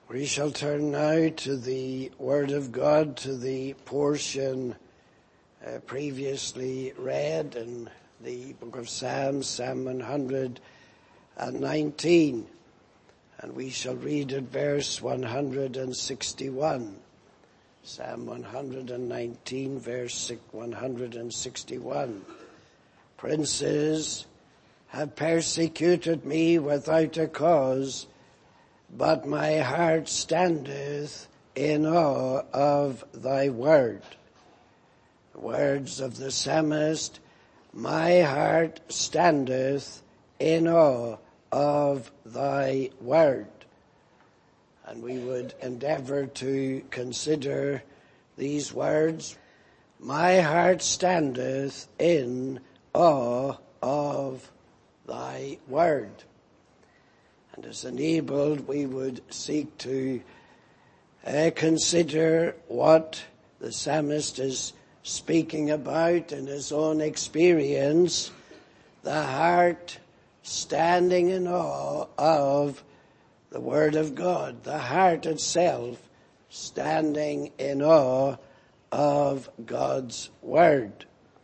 We shall turn now to the Word of God, to the portion previously read in the book of Psalms, Psalm 119. And we shall read at verse 161. Psalm 119, verse 161. Princes have persecuted me without a cause, but my heart standeth in awe of thy word. The words of the psalmist, my heart standeth in awe of thy word. And we would endeavor to consider these words. My heart standeth in awe of thy word. And as enabled, we would seek to consider what the psalmist is speaking about in his own experience, the heart standing in awe of the Word of God, the heart itself standing in awe of God's Word.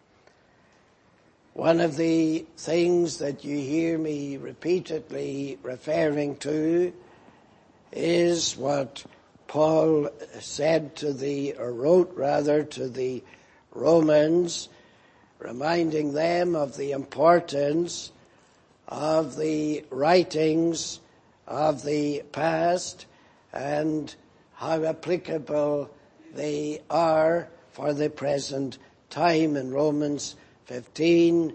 One of the things that you hear me repeatedly referring to is what Paul said to wrote to the Romans, reminding them of the importance of the writings of the past and how applicable they are for the present time. In Romans 15,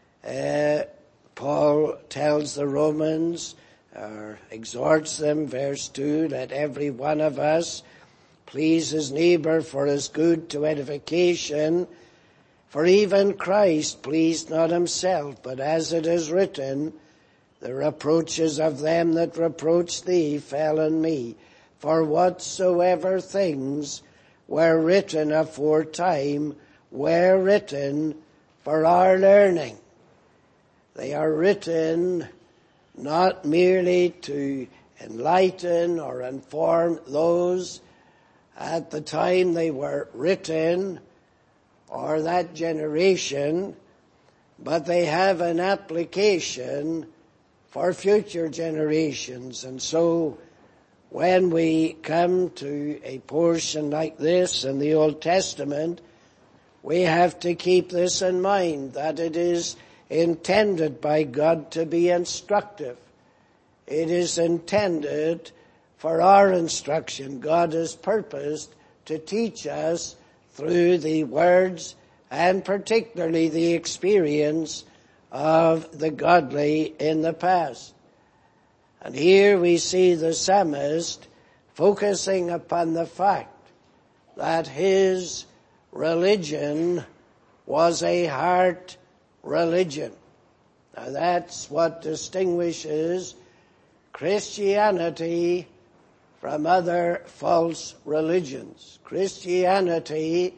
Paul tells the Romans, or exhorts them, verse 2, let every one of us please his neighbor for his good to edification, for even Christ pleased not himself, but as it is written, the reproaches of them that reproached thee fell on me. For whatsoever things were written aforetime were written for our learning. They are written not merely to enlighten or inform those at the time they were written or that generation, but they have an application for future generations. And so when we come to a portion like this in the Old Testament, we have to keep this in mind, that it is intended by God to be instructive. It is intended for our instruction. God has purposed to teach us through the words and particularly the experience of the godly in the past. And here we see the psalmist focusing upon the fact that his religion was a heart religion. Now that's what distinguishes Christianity from other false religions. Christianity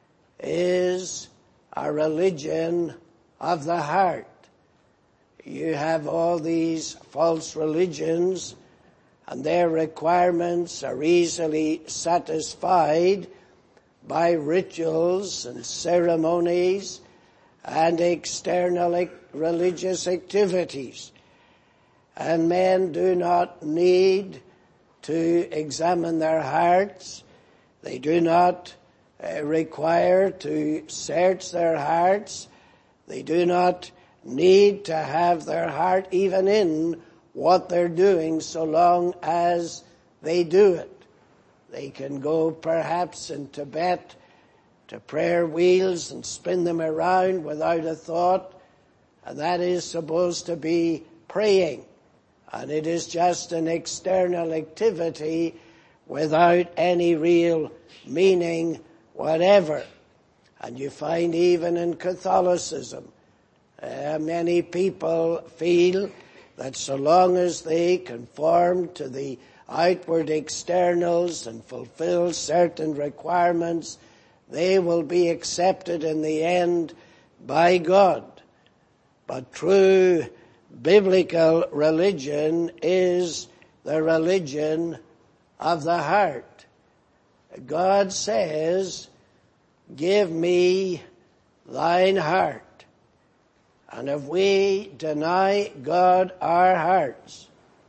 is a religion of the heart. You have all these false religions and their requirements are easily satisfied by rituals and ceremonies and external religious activities. And men do not need to examine their hearts. They do not require to search their hearts. They do not need to have their heart even in what they're doing so long as they do it. They can go perhaps in Tibet to prayer wheels and spin them around without a thought, and that is supposed to be praying. And it is just an external activity without any real meaning whatever. And you find even in Catholicism, many people feel that so long as they conform to the outward externals and fulfill certain requirements, they will be accepted in the end by God. But true biblical religion is the religion of the heart. God says, give me thine heart. And if we deny God our hearts,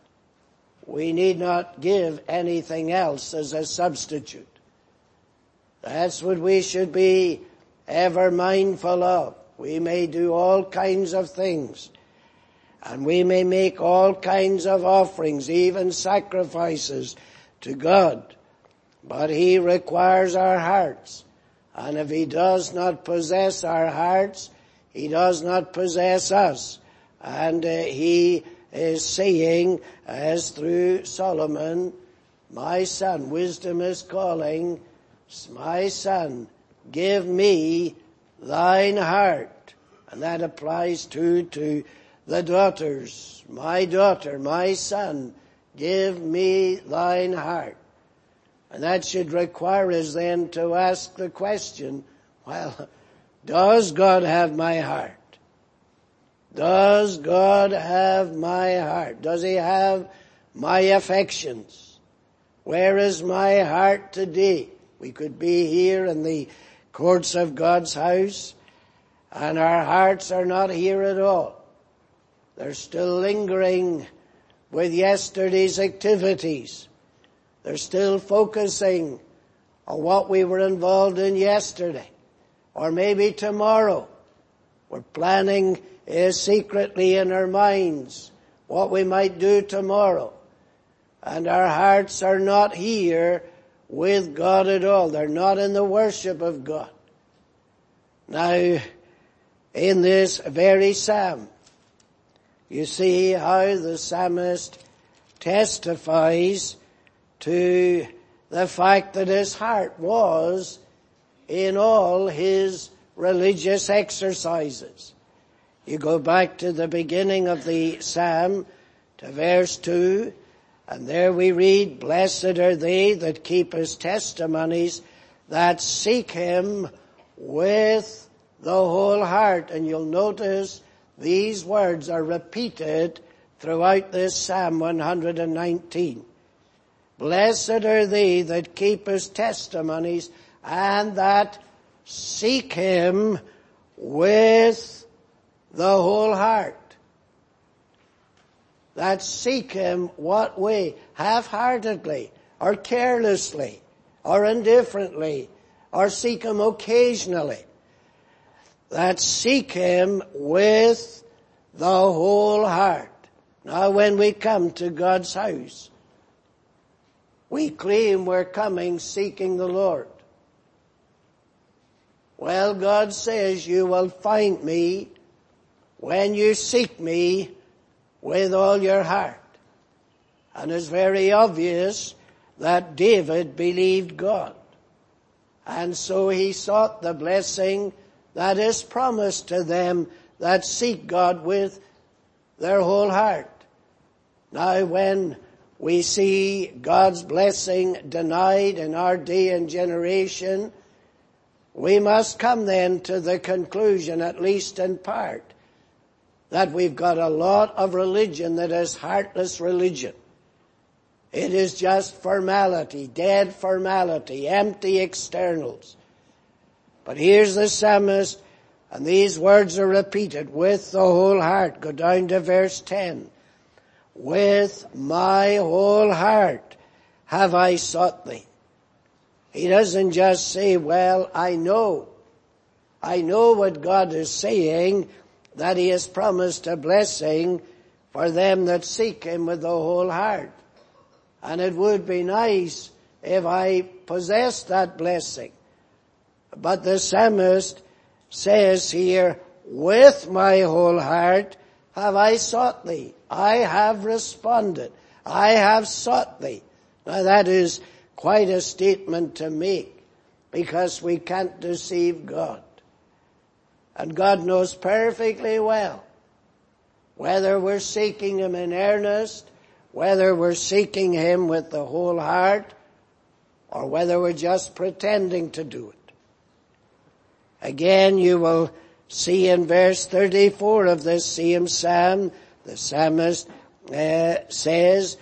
we need not give anything else as a substitute. That's what we should be ever mindful of. We may do all kinds of things, and we may make all kinds of offerings, even sacrifices to God. But He requires our hearts. And if He does not possess our hearts, He does not possess us. And He is saying, as through Solomon, my son, wisdom is calling, my son, give me thine heart. And that applies to the daughters. My daughter, my son, give me thine heart. And that should require us then to ask the question, well, does God have my heart? Does God have my heart? Does He have my affections? Where is my heart today? We could be here in the courts of God's house, and our hearts are not here at all. They're still lingering with yesterday's activities. They're still focusing on what we were involved in yesterday, or maybe tomorrow. We're planning secretly in our minds what we might do tomorrow. And our hearts are not here with God at all. They're not in the worship of God. Now, in this very psalm, you see how the psalmist testifies to the fact that his heart was in all his religious exercises. You go back to the beginning of the psalm, to verse 2, and there we read, blessed are they that keep His testimonies, that seek Him with the whole heart. And you'll notice these words are repeated throughout this Psalm 119. Blessed are they that keep His testimonies and that seek Him with the whole heart. That seek Him what way? Half-heartedly, or carelessly, or indifferently, or seek Him occasionally. That seek Him with the whole heart. Now when we come to God's house, we claim we're coming seeking the Lord. Well, God says you will find me when you seek me with all your heart. And it's very obvious that David believed God. And so he sought the blessing that is promised to them that seek God with their whole heart. Now when we see God's blessing denied in our day and generation, we must come then to the conclusion, at least in part, that we've got a lot of religion that is heartless religion. It is just formality, dead formality, empty externals. But here's the psalmist, and these words are repeated, with the whole heart. Go down to verse 10. With my whole heart have I sought thee. He doesn't just say, well, I know what God is saying, that He has promised a blessing for them that seek Him with the whole heart. And it would be nice if I possessed that blessing. But the psalmist says here, with my whole heart have I sought thee. I have responded. I have sought thee. Now that is quite a statement to make, because we can't deceive God. And God knows perfectly well whether we're seeking Him in earnest, whether we're seeking Him with the whole heart, or whether we're just pretending to do it. Again, you will see in verse 34 of this same psalm, the psalmist says,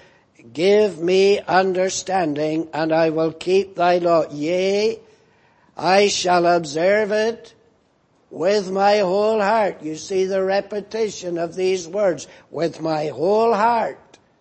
give me understanding, and I will keep thy law. Yea, I shall observe it with my whole heart. You see the repetition of these words. With my whole heart.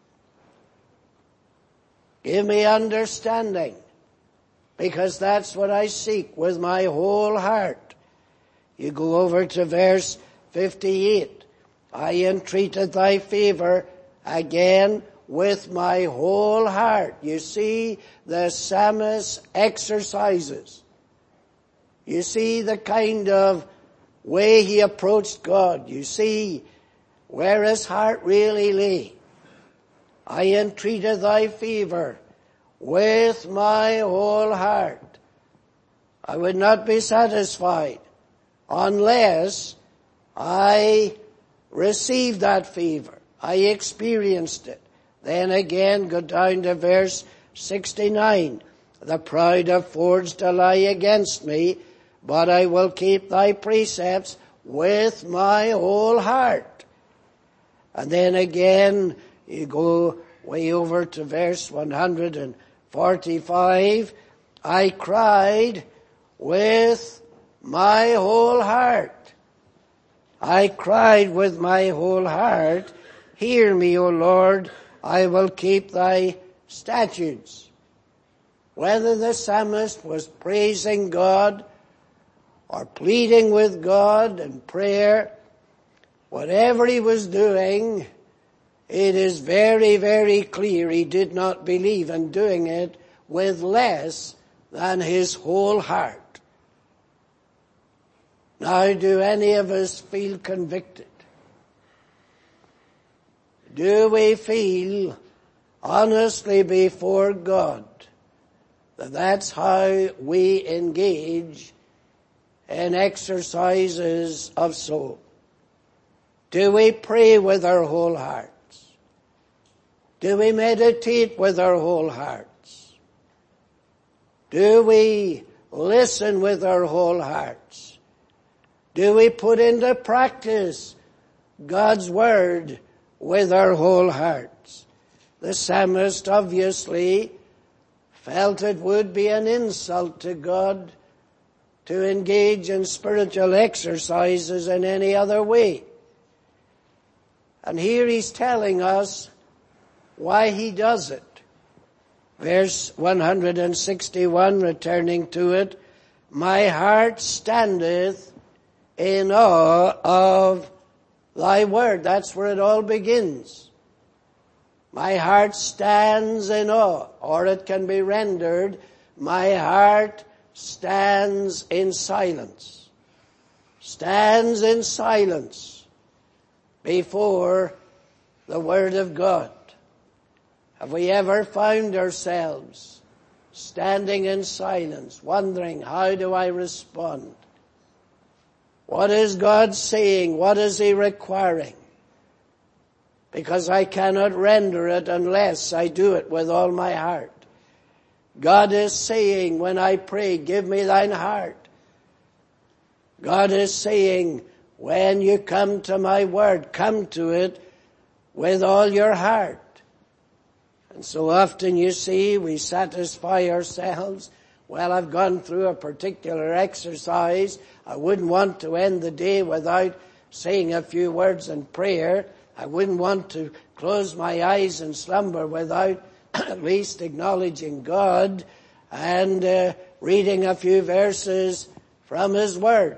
Give me understanding, because that's what I seek, with my whole heart. You go over to verse 58. I entreated thy favor, again, with my whole heart. You see the psalmist exercises. You see the kind of way he approached God. You see where his heart really lay. I entreated thy favor with my whole heart. I would not be satisfied unless I received that favor. I experienced it. Then again, go down to verse 69. The proud have forged a lie against me, but I will keep thy precepts with my whole heart. And then again, you go way over to verse 145. I cried with my whole heart. I cried with my whole heart. Hear me, O Lord, I will keep thy statutes. Whether the psalmist was praising God or pleading with God in prayer, whatever he was doing, it is very, very clear he did not believe in doing it with less than his whole heart. Now, do any of us feel convicted? Do we feel honestly before God that that's how we engage in exercises of soul? Do we pray with our whole hearts? Do we meditate with our whole hearts? Do we listen with our whole hearts? Do we put into practice God's word with our whole hearts? The psalmist obviously felt it would be an insult to God to engage in spiritual exercises in any other way. And here he's telling us why he does it. Verse 161, returning to it, my heart standeth in awe of thy word. That's where it all begins. My heart stands in awe, or it can be rendered, my heart stands in silence. Stands in silence before the word of God. Have we ever found ourselves standing in silence, wondering, how do I respond? What is God saying? What is he requiring? Because I cannot render it unless I do it with all my heart. God is saying, when I pray, give me thine heart. God is saying, when you come to my word, come to it with all your heart. And so often, you see, we satisfy ourselves. Well, I've gone through a particular exercise. I wouldn't want to end the day without saying a few words in prayer. I wouldn't want to close my eyes in slumber without at least acknowledging God and reading a few verses from his word.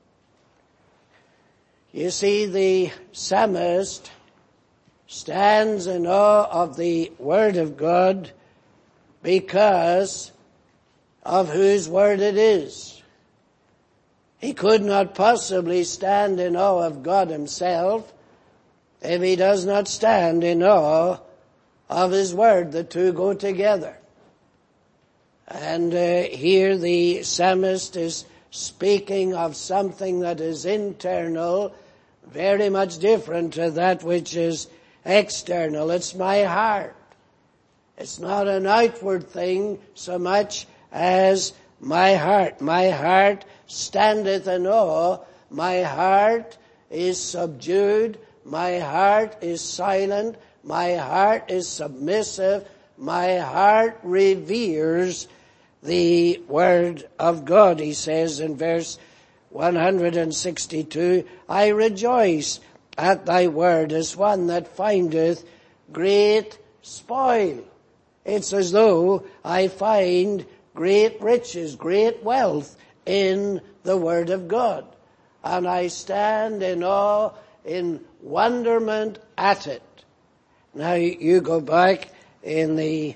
You see, the psalmist stands in awe of the word of God because of whose word it is. He could not possibly stand in awe of God himself if he does not stand in awe of his word. The two go together. And here the psalmist is speaking of something that is internal, very much different to that which is external. It's my heart. It's not an outward thing so much as my heart. My heart standeth in awe. My heart is subdued. My heart is silent. My heart is submissive. My heart reveres the word of God. He says in verse 162, I rejoice at thy word as one that findeth great spoil. It's as though I find great riches, great wealth in the word of God. And I stand in awe, in wonderment at it. Now you go back in the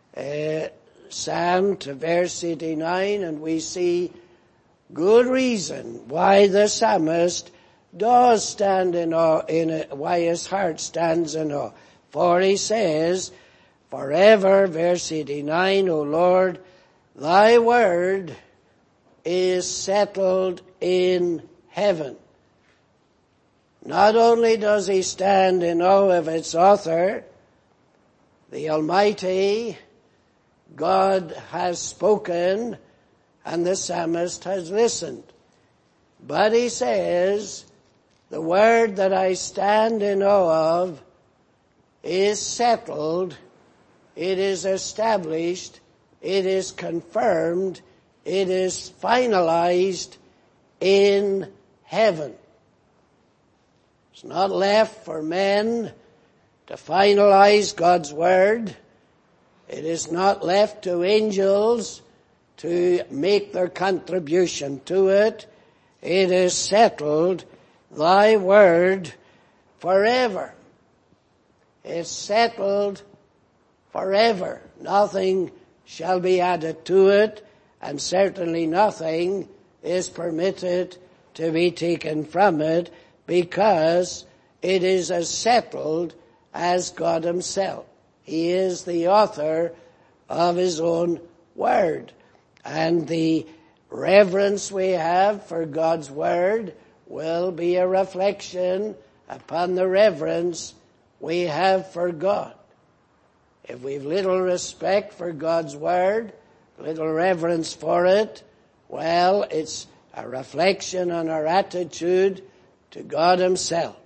Psalm to verse 89 and we see good reason why the psalmist does stand in awe, why his heart stands in awe. For he says, forever, verse 89, O Lord, thy word is settled in heaven. Not only does he stand in awe of its author, the Almighty God has spoken and the psalmist has listened. But he says, the word that I stand in awe of is settled, it is established, it is confirmed, it is finalized in heaven. It's not left for men to finalize God's word. It is not left to angels to make their contribution to it. It is settled, thy word, forever. It's settled forever. Nothing shall be added to it, and certainly nothing is permitted to be taken from it, because it is as settled as God himself. He is the author of his own word. And the reverence we have for God's word will be a reflection upon the reverence we have for God. If we've little respect for God's word, little reverence for it, well, it's a reflection on our attitude to God himself.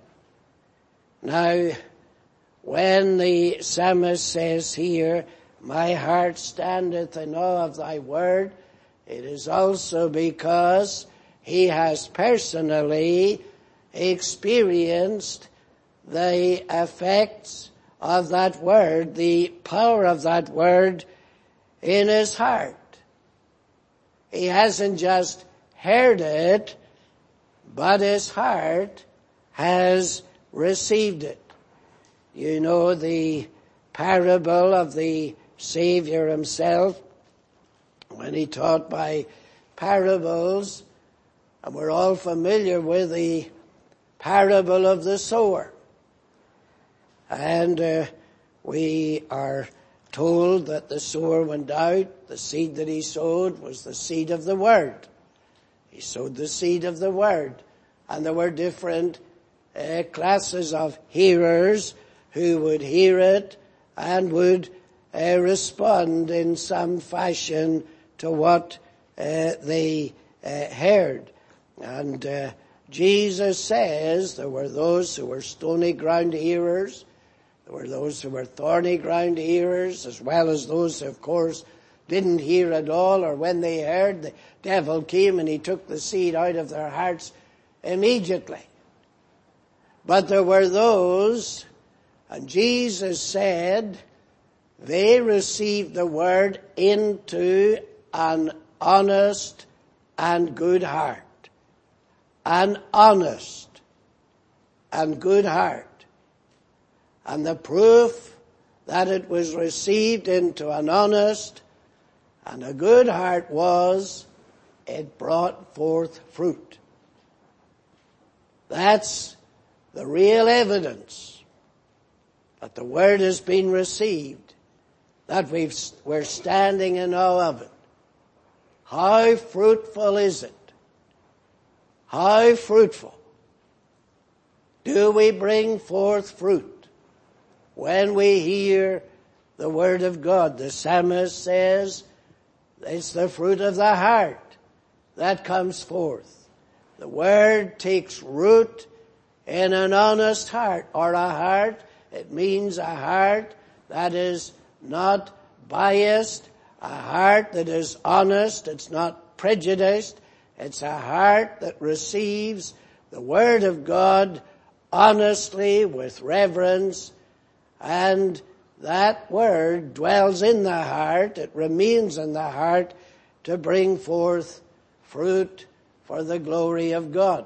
Now, when the psalmist says here, my heart standeth in awe of thy word, it is also because he has personally experienced the effects of that word, the power of that word in his heart. He hasn't just heard it, but his heart has received it. You know the parable of the Savior himself, when he taught by parables, and we're all familiar with the parable of the sower. And we are told that the sower went out, the seed that he sowed was the seed of the word. He sowed the seed of the word. And there were different classes of hearers who would hear it and would respond in some fashion to what they heard. And Jesus says there were those who were stony ground hearers, there were those who were thorny ground hearers, as well as those who, of course, didn't hear at all, or when they heard, the devil came and he took the seed out of their hearts immediately. But there were those, and Jesus said, they received the word into an honest and good heart. An honest and good heart. And the proof that it was received into an honest and a good heart was it brought forth fruit. That's the real evidence that the word has been received, that we're standing in awe of it. How fruitful is it? How fruitful? Do we bring forth fruit when we hear the word of God? The psalmist says it's the fruit of the heart that comes forth. The word takes root in an honest heart, or a heart It means a heart that is not biased, a heart that is honest, it's not prejudiced. It's a heart that receives the Word of God honestly, with reverence, and that Word dwells in the heart, it remains in the heart to bring forth fruit for the glory of God.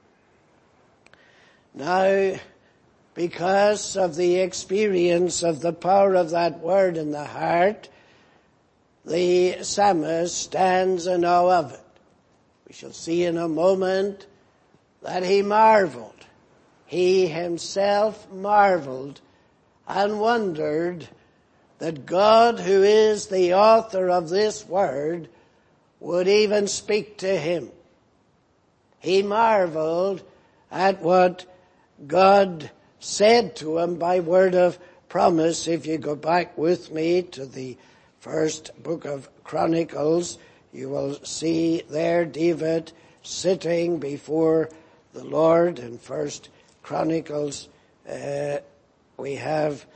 Now, because of the experience of the power of that Word in the heart, the psalmist stands in awe of it. We shall see in a moment that he marveled. He himself marveled and wondered that God, who is the author of this Word, would even speak to him. He marveled at what God said to him by word of promise. If you go back with me to the first book of Chronicles, you will see there David sitting before the Lord. In First Chronicles, we have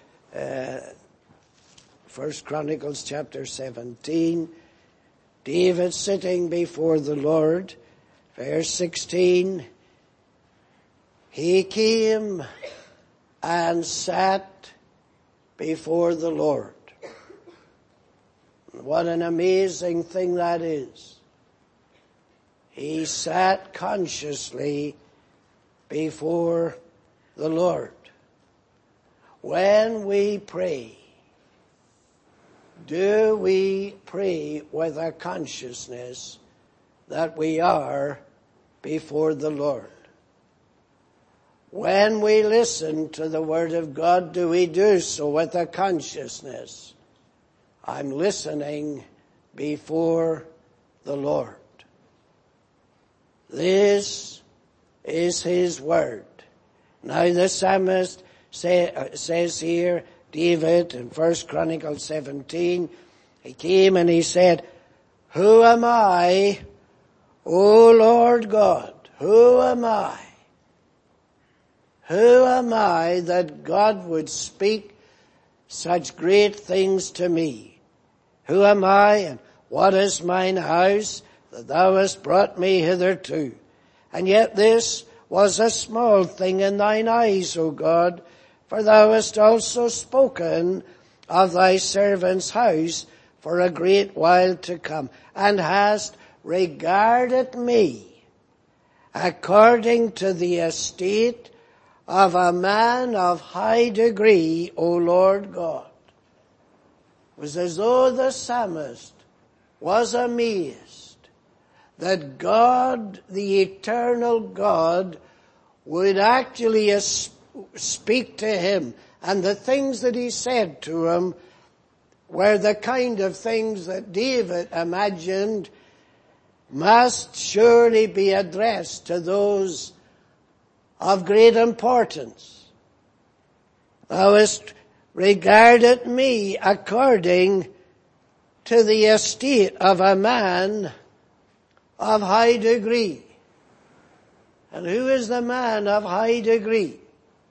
First Chronicles chapter 17. David sitting before the Lord. Verse 16. He came and sat before the Lord. What an amazing thing that is. He sat consciously before the Lord. When we pray, do we pray with a consciousness that we are before the Lord? When we listen to the Word of God, do we do so with a consciousness? I'm listening before the Lord. This is His Word. Now the psalmist says here, David in 1 Chronicles 17, he came and he said, "Who am I, O Lord God? Who am I? Who am I that God would speak such great things to me? Who am I, and what is mine house that thou hast brought me hitherto? And yet this was a small thing in thine eyes, O God, for thou hast also spoken of thy servant's house for a great while to come, and hast regarded me according to the estate of a man of high degree, O Lord God." It was as though the psalmist was amazed that God, the eternal God, would actually speak to him. And the things that he said to him were the kind of things that David imagined must surely be addressed to those of great importance. Thou hast regarded me according to the estate of a man of high degree. And who is the man of high degree?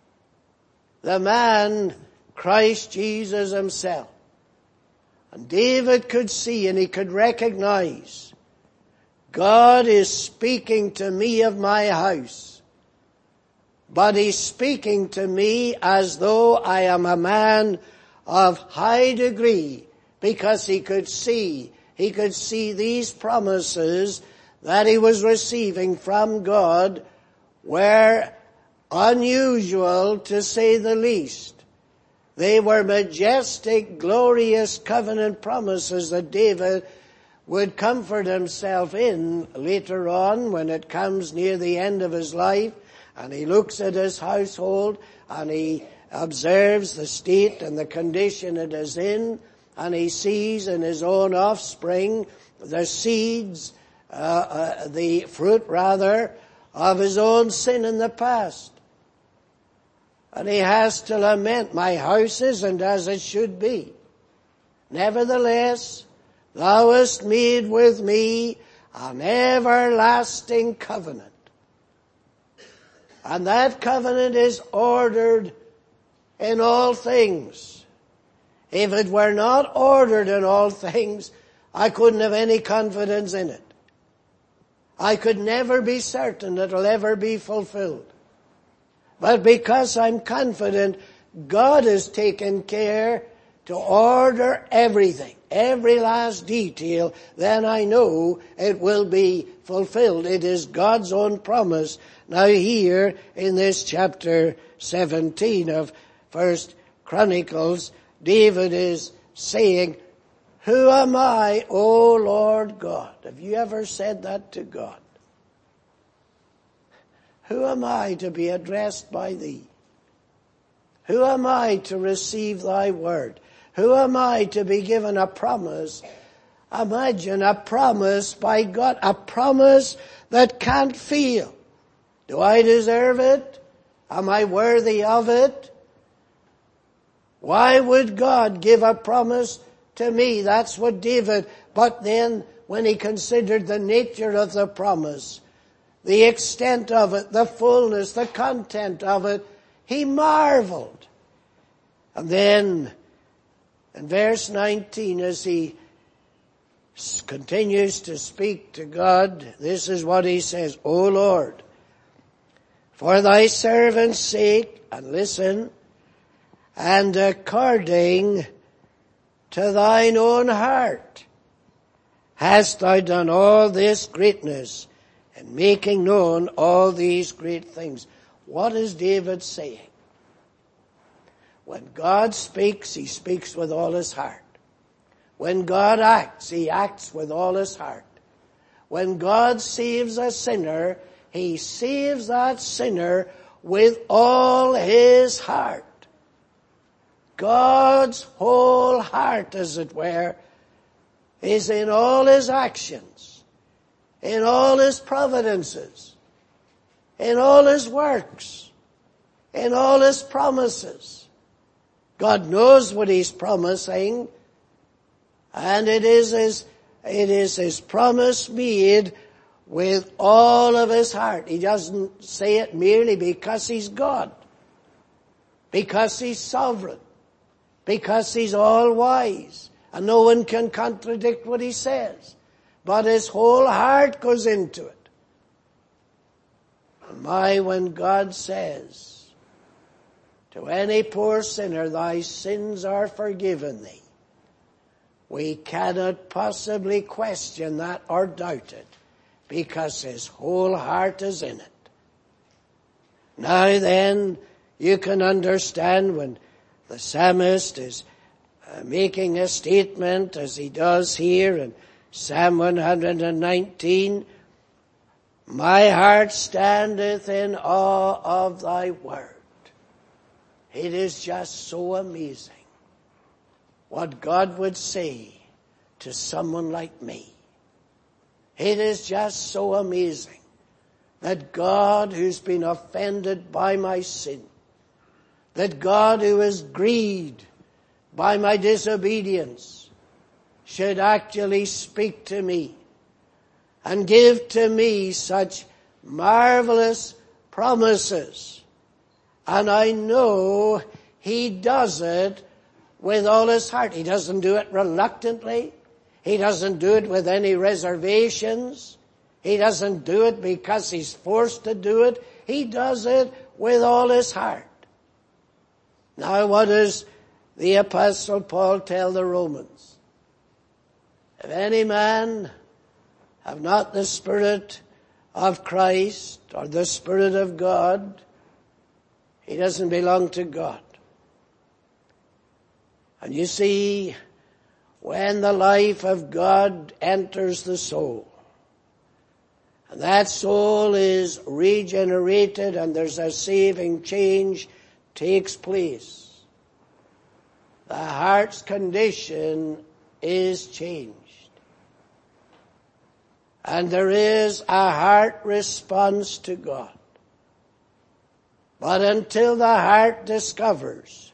The man, Christ Jesus himself. And David could see and he could recognize, God is speaking to me of my house. But he's speaking to me as though I am a man of high degree, because he could see these promises that he was receiving from God were unusual, to say the least. They were majestic, glorious covenant promises that David would comfort himself in later on when it comes near the end of his life, and he looks at his household and he observes the state and the condition it is in, and he sees in his own offspring the seeds, the fruit rather, of his own sin in the past. And he has to lament, my house isn't as it should be. Nevertheless, thou hast made with me an everlasting covenant. And that covenant is ordered in all things. If it were not ordered in all things, I couldn't have any confidence in it. I could never be certain it will ever be fulfilled. But because I'm confident God has taken care to order everything, every last detail, then I know it will be fulfilled. It is God's own promise. Now here in this chapter 17 of 1 Chronicles, David is saying, "Who am I, O Lord God?" Have you ever said that to God? Who am I to be addressed by thee? Who am I to receive thy word? Who am I to be given a promise? Imagine a promise by God, a promise that can't fail. Do I deserve it? Am I worthy of it? Why would God give a promise to me? That's what David, but then when he considered the nature of the promise, the extent of it, the fullness, the content of it, he marveled. And then in verse 19, as he continues to speak to God, this is what he says, "O Lord, for thy servant's sake," and listen, "and according to thine own heart, hast thou done all this greatness, and making known all these great things." What is David saying? When God speaks, he speaks with all his heart. When God acts, he acts with all his heart. When God saves a sinner, he saves that sinner with all his heart. God's whole heart, as it were, is in all his actions, in all his providences, in all his works, in all his promises. God knows what he's promising, and it is his promise made with all of his heart. He doesn't say it merely because he's God, because he's sovereign, because he's all-wise, and no one can contradict what he says. But his whole heart goes into it. And when God says to any poor sinner, "Thy sins are forgiven thee," we cannot possibly question that or doubt it, because his whole heart is in it. Now then, you can understand when the psalmist is making a statement, as he does here in Psalm 119, "My heart standeth in awe of thy word." It is just so amazing what God would say to someone like me. It is just so amazing that God, who's been offended by my sin, that God, who is grieved by my disobedience, should actually speak to me and give to me such marvelous promises. And I know he does it with all his heart. He doesn't do it reluctantly. He doesn't do it with any reservations. He doesn't do it because he's forced to do it. He does it with all his heart. Now what does the Apostle Paul tell the Romans? "If any man have not the Spirit of Christ or the Spirit of God, he doesn't belong to God." And you see, when the life of God enters the soul, and that soul is regenerated and there's a saving change takes place, the heart's condition is changed. And there is a heart response to God. But until the heart discovers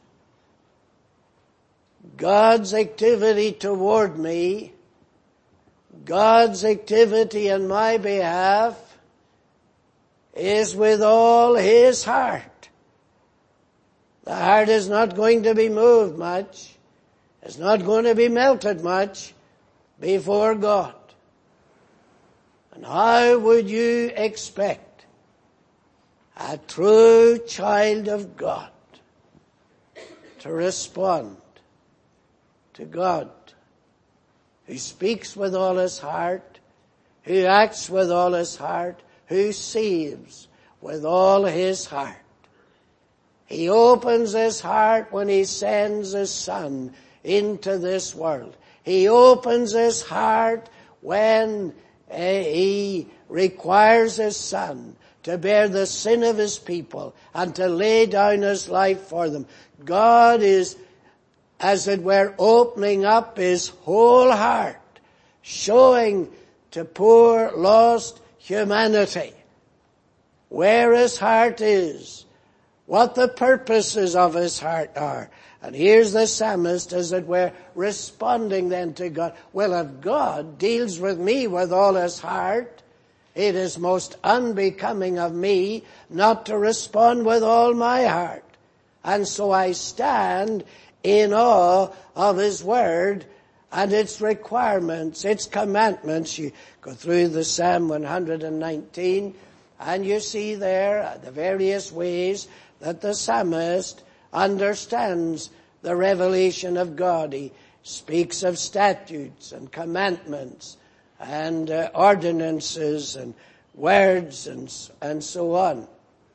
God's activity toward me, God's activity in my behalf, is with all his heart, The heart is not going to be moved much. It's not going to be melted much before God. And how would you expect a true child of God to respond to God, who speaks with all his heart, who acts with all his heart, who saves with all his heart? He opens his heart when he sends his Son into this world. He opens his heart when he requires his Son to bear the sin of his people and to lay down his life for them. God is, as it were, opening up his whole heart, showing to poor lost humanity where his heart is, what the purposes of his heart are. And here's the psalmist, as it were, responding then to God. Well, if God deals with me with all his heart, it is most unbecoming of me not to respond with all my heart. And so I stand in awe of his word and its requirements, its commandments. You go through the Psalm 119 and you see there the various ways that the psalmist understands the revelation of God. He speaks of statutes and commandments and ordinances and words and so on.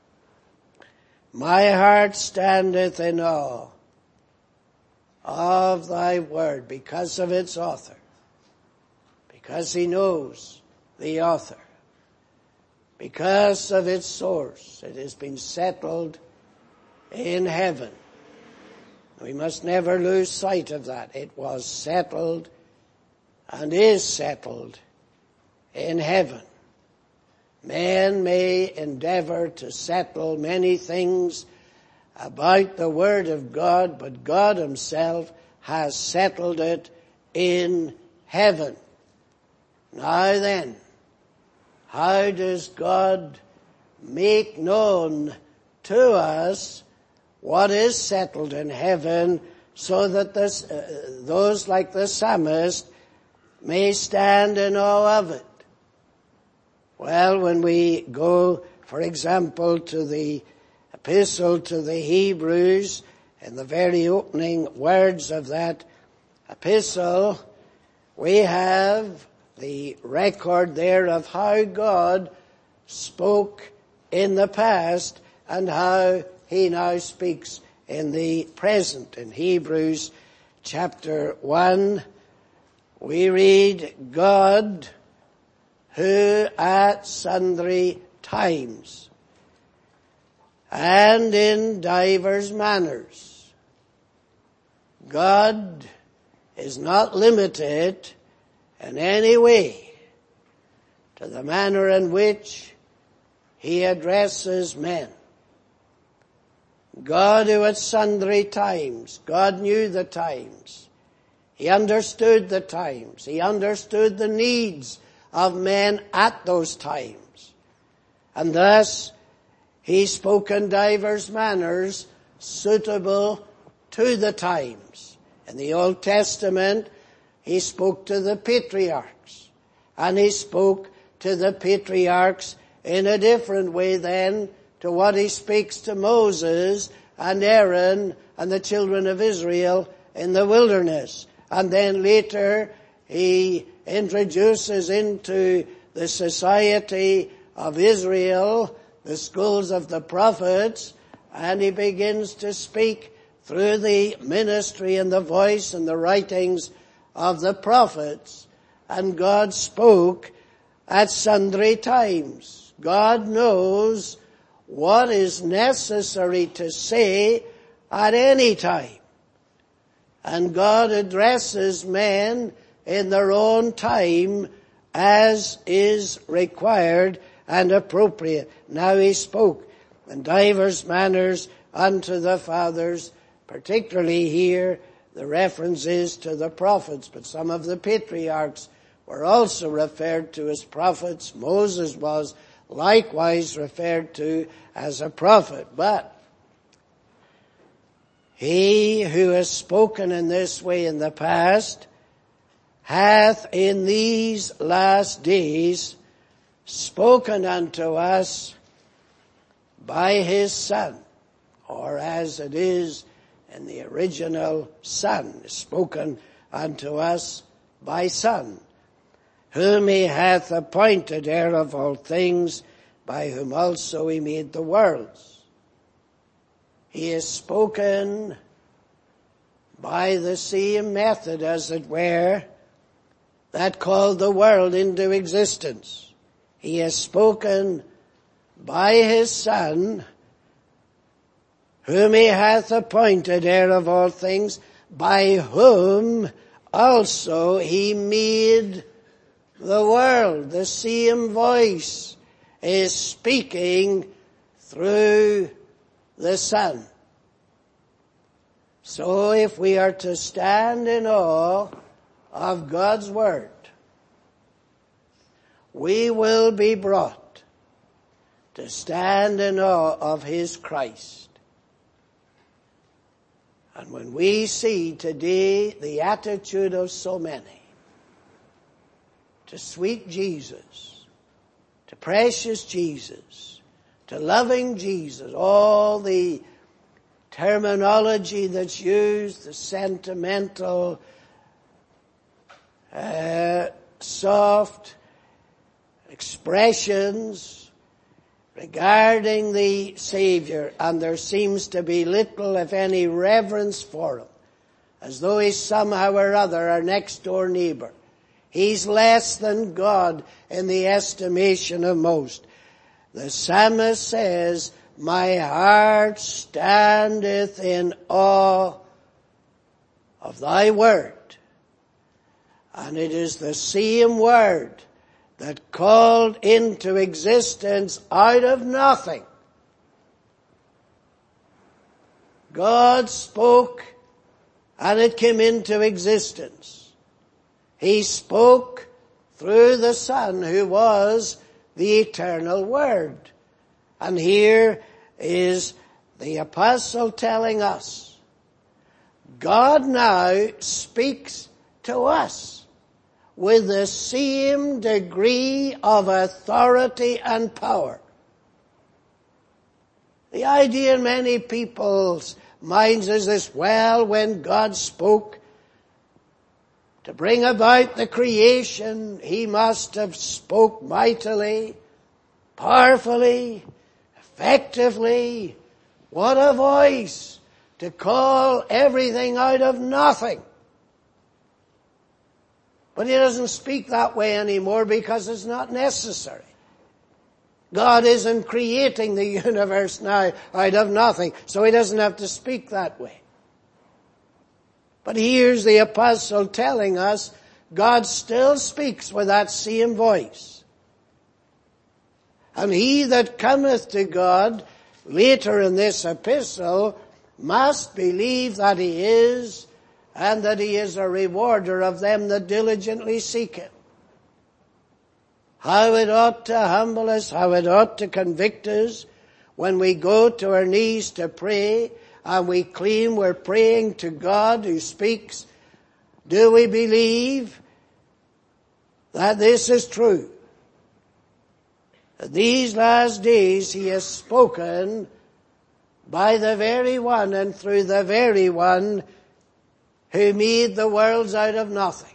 My heart standeth in awe of thy word because of its author, because he knows the author, because of its source. It has been settled in heaven. We must never lose sight of that. It was settled and is settled in heaven. Men may endeavor to settle many things about the Word of God, but God himself has settled it in heaven. Now then, how does God make known to us what is settled in heaven so that those like the psalmist may stand in awe of it? Well, when we go, for example, to the epistle to the Hebrews, in the very opening words of that epistle, we have the record there of how God spoke in the past and how he now speaks in the present. In Hebrews chapter 1, we read, God, who at sundry times and in divers manners. God is not limited in any way to the manner in which he addresses men. God who at sundry times, God knew the times. He understood the times. He understood the needs of men at those times. And thus, he spoke in divers manners suitable to the times. In the Old Testament, he spoke to the patriarchs. And he spoke to the patriarchs in a different way then to what he speaks to Moses and Aaron and the children of Israel in the wilderness. And then later, he introduces into the society of Israel the schools of the prophets, and he begins to speak through the ministry and the voice and the writings of the prophets. And God spoke at sundry times. God knows what is necessary to say at any time. And God addresses men in their own time as is required and appropriate. Now he spoke in divers manners unto the fathers, particularly here the reference is to the prophets, but some of the patriarchs were also referred to as prophets. Moses was likewise referred to as a prophet. But He who has spoken in this way in the past hath in these last days spoken unto us by his Son, or as it is in the original Son, spoken unto us by Son, whom he hath appointed heir of all things, by whom also he made the worlds. He is spoken by the same method, as it were, that called the world into existence. He has spoken by his Son, whom he hath appointed heir of all things, by whom also he made the world. The same voice is speaking through the Son. So if we are to stand in awe of God's Word, we will be brought to stand in awe of his Christ. And when we see today the attitude of so many to sweet Jesus, to precious Jesus, to loving Jesus, all the terminology that's used, the sentimental, soft expressions regarding the Savior, and there seems to be little, if any, reverence for him, as though he's somehow or other our next door neighbor. He's less than God in the estimation of most. The psalmist says, my heart standeth in awe of thy word. And it is the same word that called into existence out of nothing. God spoke and it came into existence. He spoke through the Son, who was the eternal Word. And here is the apostle telling us, God now speaks to us with the same degree of authority and power. The idea in many people's minds is this, well, when God spoke to bring about the creation, he must have spoke mightily, powerfully, effectively. What a voice to call everything out of nothing. But he doesn't speak that way anymore because it's not necessary. God isn't creating the universe now out of nothing, so he doesn't have to speak that way. But here's the apostle telling us God still speaks with that same voice. And he that cometh to God, later in this epistle, must believe that he is, and that he is a rewarder of them that diligently seek him. How it ought to humble us, how it ought to convict us when we go to our knees to pray and we claim we're praying to God who speaks. Do we believe that this is true? That these last days he has spoken by the very one and through the very one who made the worlds out of nothing.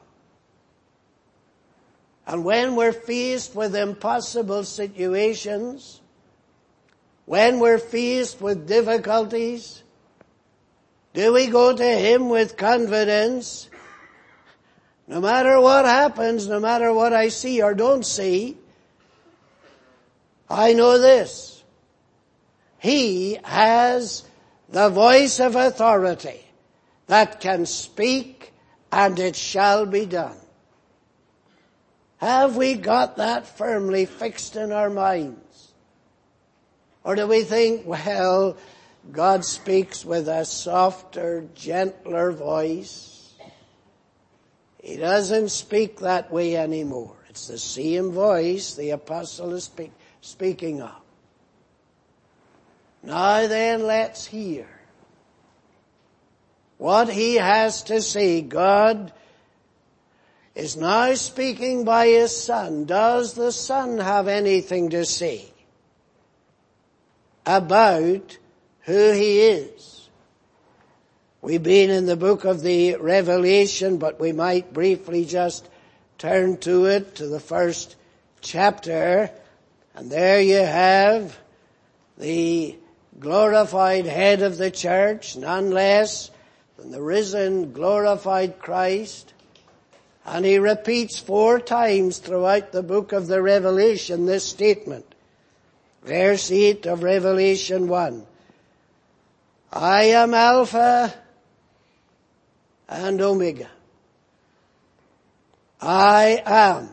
And when we're faced with impossible situations, when we're faced with difficulties, do we go to him with confidence? No matter what happens, no matter what I see or don't see, I know this. He has the voice of authority that can speak, and it shall be done. Have we got that firmly fixed in our minds? Or do we think, well, God speaks with a softer, gentler voice? He doesn't speak that way anymore. It's the same voice the apostle is speaking of. Now then, let's hear what he has to say. God is now speaking by his Son. Does the Son have anything to say about who he is? We've been in the book of the Revelation, but we might briefly just turn to it, to the first chapter. And there you have the glorified head of the church, none less than the risen, glorified Christ. And he repeats 4 times throughout the book of the Revelation this statement. Verse 8 of Revelation 1. I am Alpha and Omega. I am.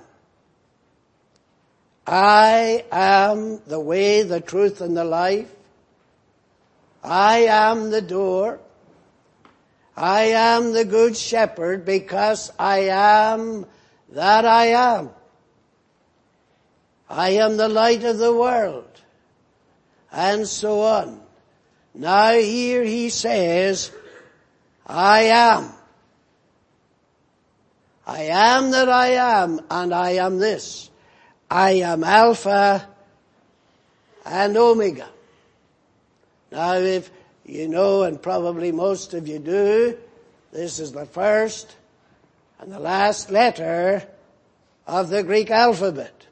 I am the way, the truth, and the life. I am the door. I am the good shepherd, because I am that I am. I am the light of the world, and so on. Now here he says, I am. I am that I am, and I am this. I am Alpha and Omega. Now if you know, and probably most of you do, this is the first and the last letter of the Greek alphabet.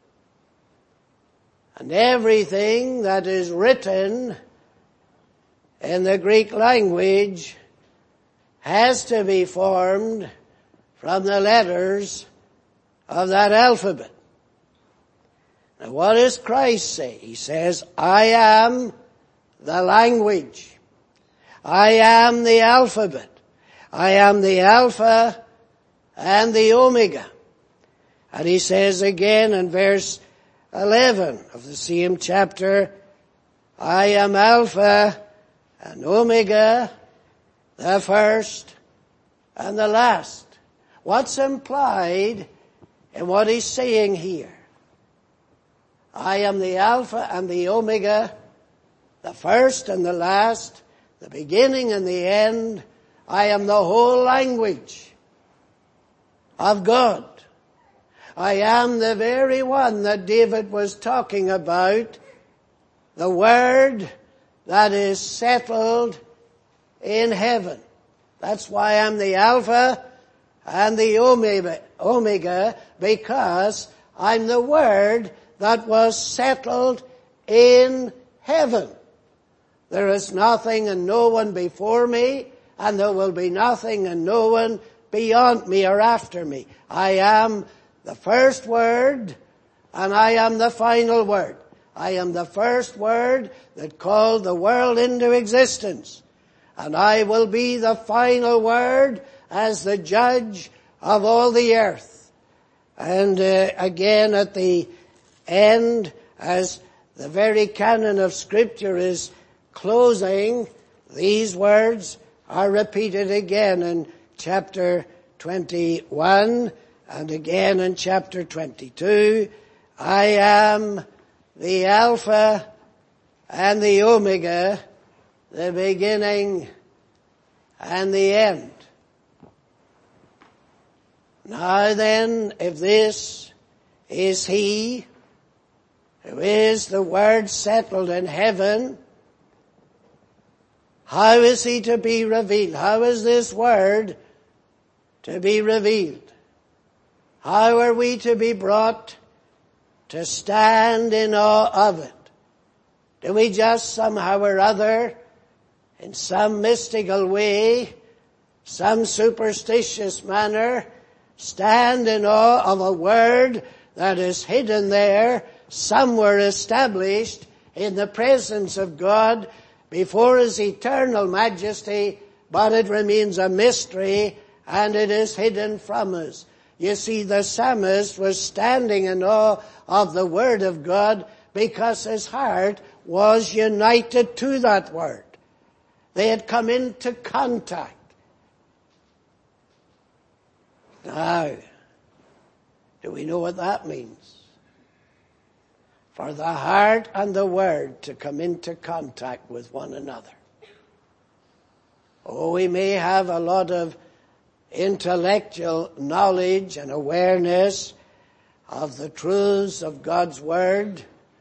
And everything that is written in the Greek language has to be formed from the letters of that alphabet. Now what does Christ say? He says, I am the language. I am the alphabet. I am the Alpha and the Omega. And he says again in verse 11 of the same chapter, I am Alpha and Omega, the first and the last. What's implied in what he's saying here? I am the Alpha and the Omega, the first and the last, the beginning and the end. I am the whole language of God. I am the very one that David was talking about, the Word that is settled in heaven. That's why I'm the Alpha and the Omega, because I'm the Word that was settled in heaven. There is nothing and no one before me, and there will be nothing and no one beyond me or after me. I am the first word, and I am the final word. I am the first word that called the world into existence. And I will be the final word as the judge of all the earth. And again at the end, as the very canon of Scripture is closing, these words are repeated again in chapter 21 and again in chapter 22. I am the Alpha and the Omega, the beginning and the end. Now then, if this is he who is the Word settled in heaven, how is he to be revealed? How is this Word to be revealed? How are we to be brought to stand in awe of it? Do we just somehow or other, in some mystical way, some superstitious manner, stand in awe of a Word that is hidden there, somewhere established in the presence of God before His eternal majesty, but it remains a mystery and it is hidden from us? You see, the psalmist was standing in awe of the Word of God because his heart was united to that Word. They had come into contact. Now, do we know what that means? For the heart and the Word to come into contact with one another. Oh, we may have a lot of intellectual knowledge and awareness of the truths of God's Word,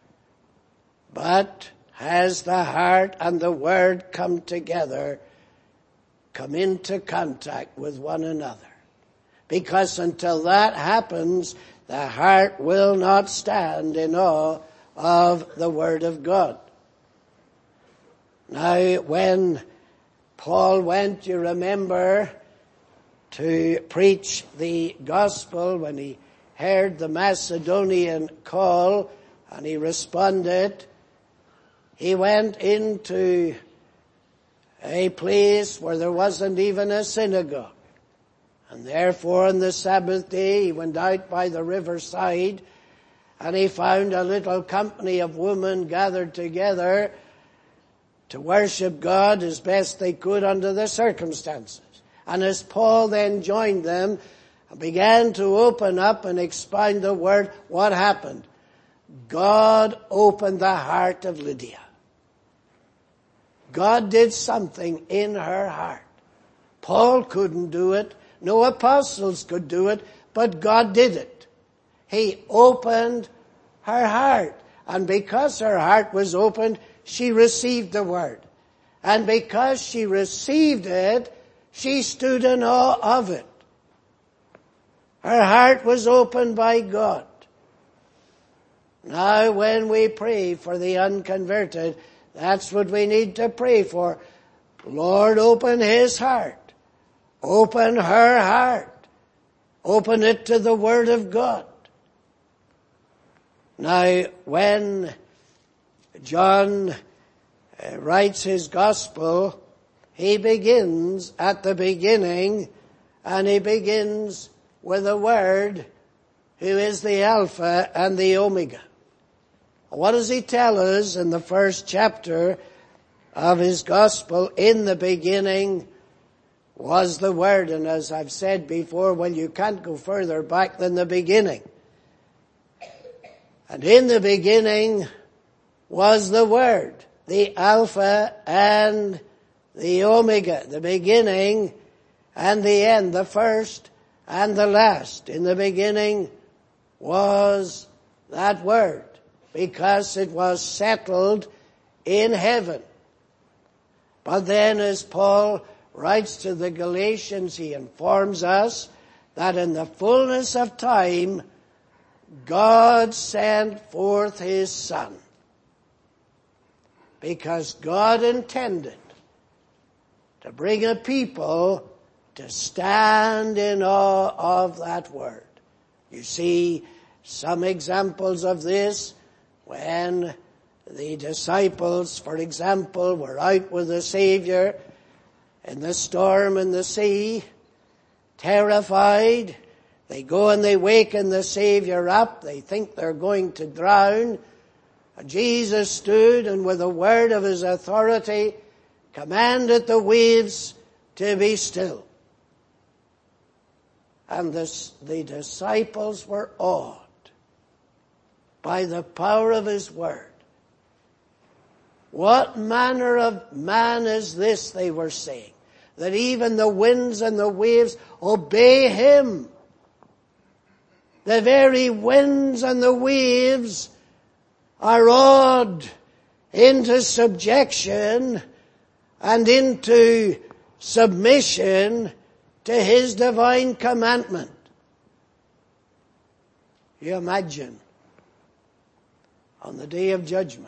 but has the heart and the Word come together, come into contact with one another? Because until that happens, the heart will not stand in awe of the Word of God. Now, when Paul went, you remember, to preach the gospel, when he heard the Macedonian call and he responded, he went into a place where there wasn't even a synagogue. And therefore on the Sabbath day he went out by the riverside and he found a little company of women gathered together to worship God as best they could under the circumstances. And as Paul then joined them and began to open up and expound the word, what happened? God opened the heart of Lydia. God did something in her heart. Paul couldn't do it. No apostles could do it, but God did it. He opened her heart. And because her heart was opened, she received the word. And because she received it, she stood in awe of it. Her heart was opened by God. Now when we pray for the unconverted, that's what we need to pray for. Lord, open his heart. Open her heart. Open it to the Word of God. Now, when John writes his gospel, he begins at the beginning, and he begins with a word who is the Alpha and the Omega. What does he tell us in the first chapter of his gospel? In the beginning was the Word. And as I've said before, well, you can't go further back than the beginning. And in the beginning was the Word, the Alpha and the Omega, the beginning and the end, the first and the last. In the beginning was that Word, because it was settled in heaven. But then as Paul writes to the Galatians, he informs us that in the fullness of time, God sent forth his Son. Because God intended to bring a people to stand in awe of that Word. You see some examples of this when the disciples, for example, were out with the Savior in the storm in the sea, terrified. They go and they waken the Savior up. They think they're going to drown. And Jesus stood and with a word of his authority commanded the waves to be still. And the disciples were awed by the power of his word. What manner of man is this, they were saying, that even the winds and the waves obey him? The very winds and the waves are awed into subjection and into submission to his divine commandment. You imagine on the day of judgment,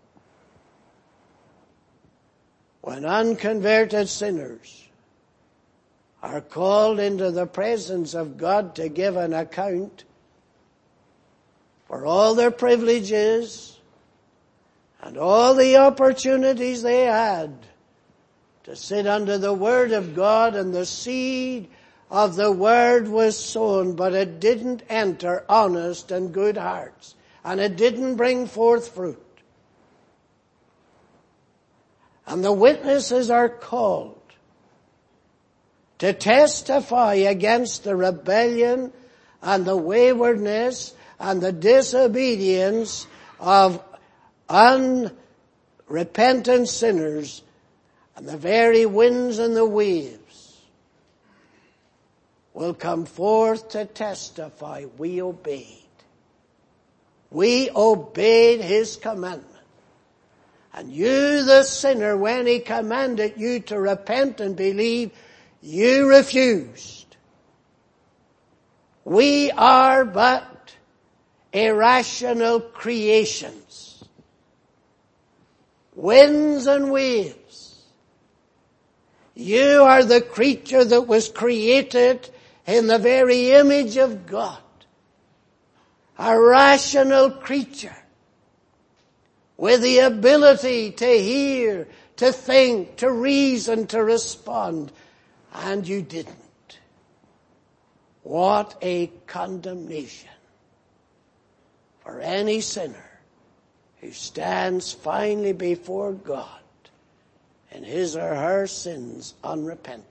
when unconverted sinners are called into the presence of God to give an account for all their privileges and all the opportunities they had to sit under the Word of God, and the seed of the Word was sown, but it didn't enter honest and good hearts, and it didn't bring forth fruit. And the witnesses are called to testify against the rebellion and the waywardness and the disobedience of unrepentant sinners. And the very winds and the waves will come forth to testify we obeyed. We obeyed his commandment. And you, the sinner, when he commanded you to repent and believe, you refused. We are but irrational creations. Winds and waves. You are the creature that was created in the very image of God. A rational creature with the ability to hear, to think, to reason, to respond. And you didn't. What a condemnation for any sinner who stands finally before God in his or her sins unrepentant.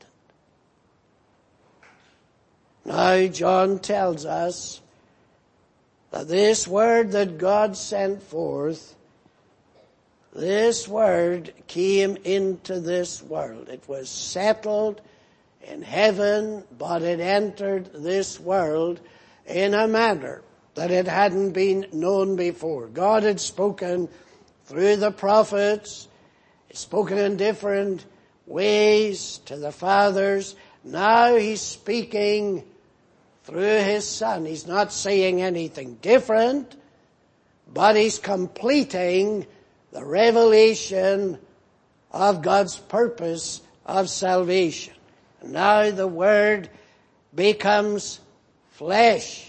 Now John tells us that this word that God sent forth, this word came into this world. It was settled in heaven, but it entered this world in a manner that it hadn't been known before. God had spoken through the prophets, spoken in different ways to the fathers. Now he's speaking through his Son. He's not saying anything different, but he's completing the revelation of God's purpose of salvation. And now the Word becomes flesh.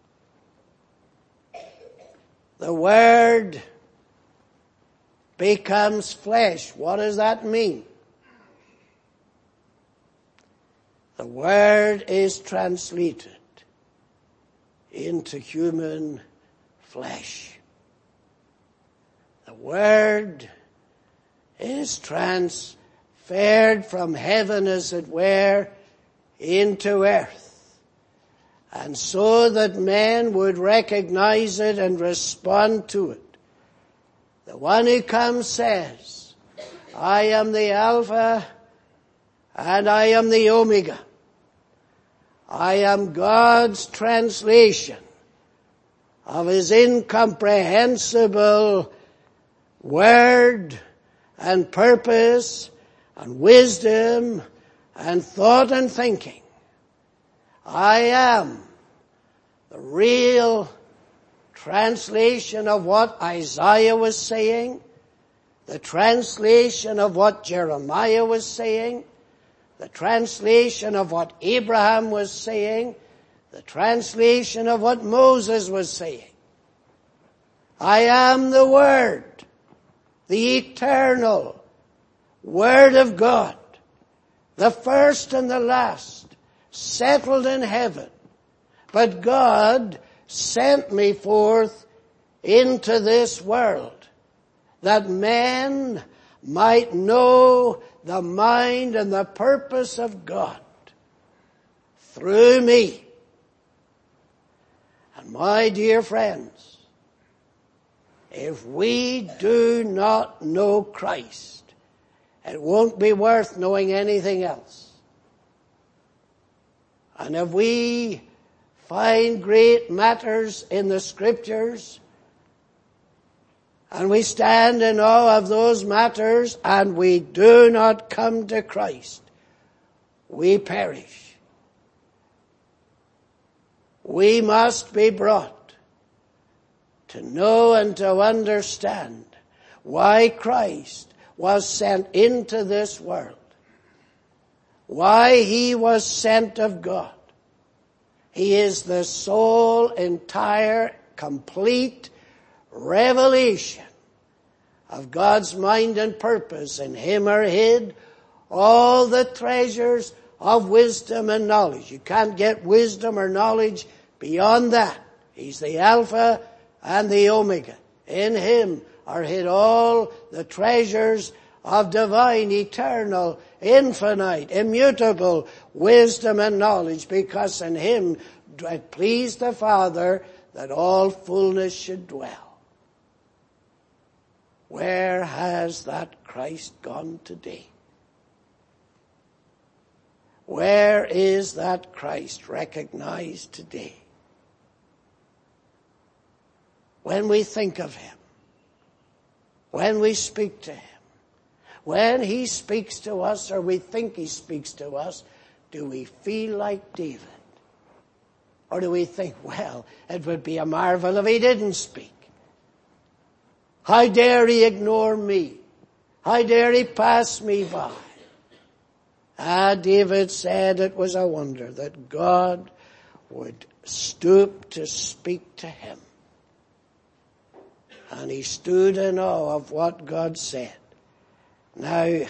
The Word becomes flesh. What does that mean? The Word is translated into human flesh. The Word is transferred from heaven, as it were, into earth. And so that men would recognize it and respond to it. The one who comes says, I am the Alpha and I am the Omega. I am God's translation of his incomprehensible word and purpose and wisdom and thought and thinking. I am the real translation of what Isaiah was saying, the translation of what Jeremiah was saying, the translation of what Abraham was saying, the translation of what Moses was saying. I am the Word, the eternal Word of God, the first and the last, settled in heaven. But God sent me forth into this world that men might know the mind and the purpose of God through me. And my dear friends, if we do not know Christ, it won't be worth knowing anything else. And if we find great matters in the Scriptures, and we stand in awe of those matters, and we do not come to Christ, we perish. We must be brought to know and to understand why Christ was sent into this world, why he was sent of God. He is the sole, entire, complete revelation of God's mind and purpose. In him are hid all the treasures of wisdom and knowledge. You can't get wisdom or knowledge beyond that. He's the Alpha and the Omega. In him are hid all the treasures of divine, eternal, infinite, immutable wisdom and knowledge, because in him it pleased the Father that all fullness should dwell. Where has that Christ gone today? Where is that Christ recognized today? When we think of him, when we speak to him, when he speaks to us or we think he speaks to us, do we feel like David? Or do we think, well, it would be a marvel if he didn't speak? How dare he ignore me? How dare he pass me by? David said it was a wonder that God would stoop to speak to him. And he stood in awe of what God said. Now,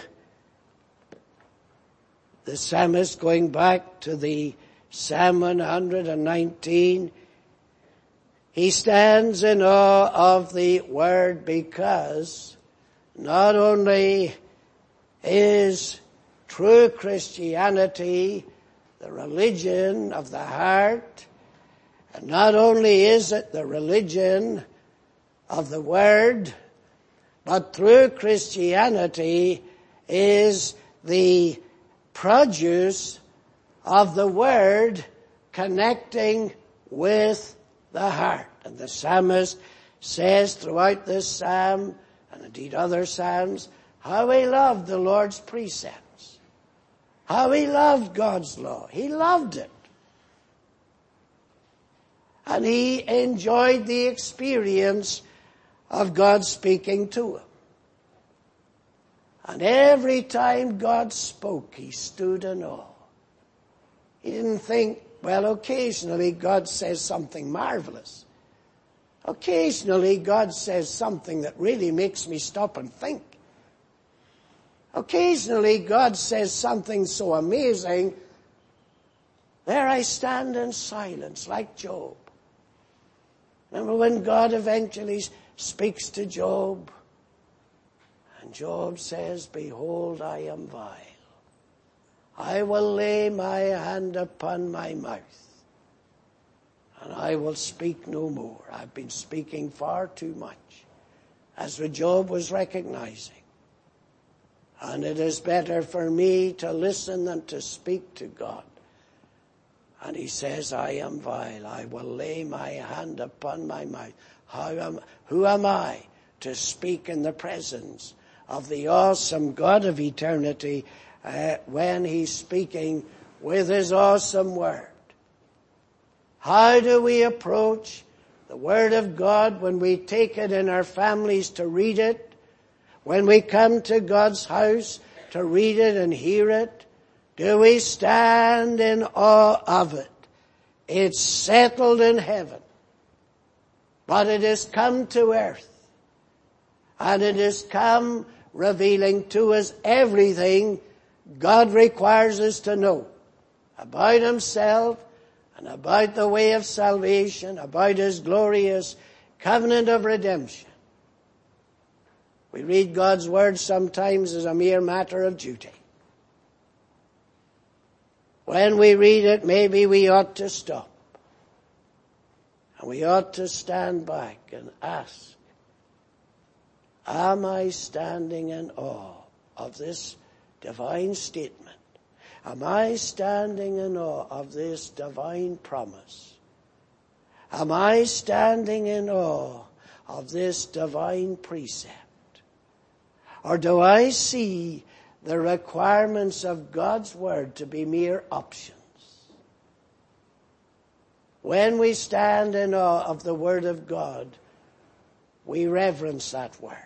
the psalmist, going back to the Psalm 119, he stands in awe of the word because not only is true Christianity the religion of the heart, and not only is it the religion of the word, but true Christianity is the produce of the word connecting with the heart. And the psalmist says throughout this psalm, and indeed other psalms, how he loved the Lord's precepts. How he loved God's law. He loved it. And he enjoyed the experience of God speaking to him. And every time God spoke, he stood in awe. He didn't think, well, occasionally God says something marvelous. Occasionally God says something that really makes me stop and think. Occasionally God says something so amazing, there I stand in silence like Job. Remember when God eventually speaks to Job? And Job says, behold, I am vile. I will lay my hand upon my mouth, and I will speak no more. I've been speaking far too much, as Job was recognizing. And it is better for me to listen than to speak to God. And he says, I am vile. I will lay my hand upon my mouth. Who am I to speak in the presence of the awesome God of eternity when he's speaking with his awesome word? How do we approach the word of God when we take it in our families to read it? When we come to God's house to read it and hear it? Do we stand in awe of it? It's settled in heaven, but it has come to earth, and it has come revealing to us everything God requires us to know about himself and about the way of salvation, about his glorious covenant of redemption. We read God's word sometimes as a mere matter of duty. When we read it, maybe we ought to stop. And we ought to stand back and ask, am I standing in awe of this divine statement? Am I standing in awe of this divine promise? Am I standing in awe of this divine precept? Or do I see the requirements of God's word to be mere options? When we stand in awe of the word of God, we reverence that word.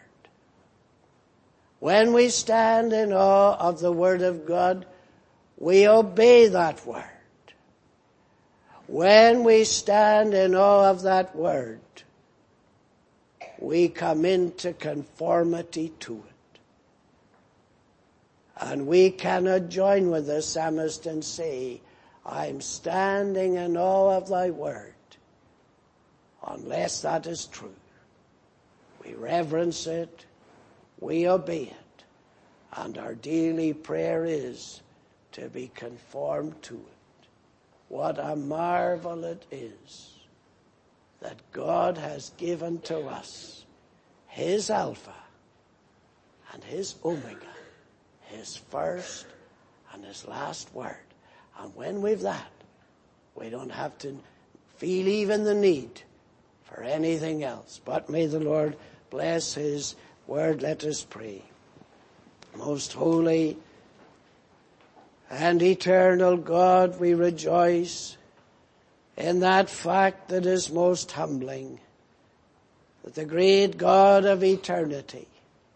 When we stand in awe of the word of God, we obey that word. When we stand in awe of that word, we come into conformity to it. And we cannot join with the psalmist and say, I'm standing in awe of thy word, unless that is true. We reverence it, we obey it, and our daily prayer is to be conformed to it. What a marvel it is that God has given to us his Alpha and his Omega, his first and his last word. And when we've that, we don't have to feel even the need for anything else. But may the Lord bless his word. Let us pray. Most holy and eternal God, we rejoice in that fact that is most humbling, that the great God of eternity,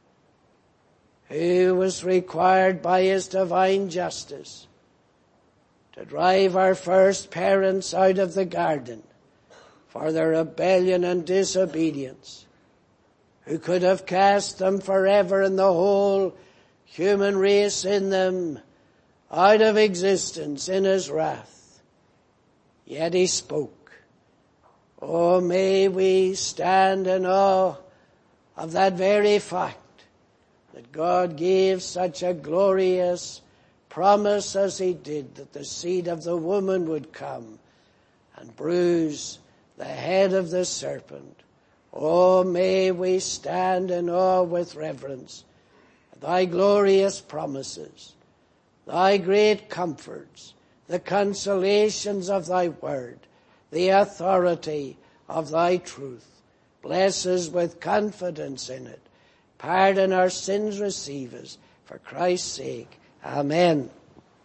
who was required by his divine justice to drive our first parents out of the garden for their rebellion and disobedience, who could have cast them forever and the whole human race in them out of existence in his wrath. Yet he spoke. Oh, may we stand in awe of that very fact that God gave such a glorious promise as he did, that the seed of the woman would come and bruise the head of the serpent. Oh, may we stand in awe with reverence at thy glorious promises, thy great comforts, the consolations of thy word, the authority of thy truth. Bless us with confidence in it. Pardon our sins, receive us. For Christ's sake. Amen.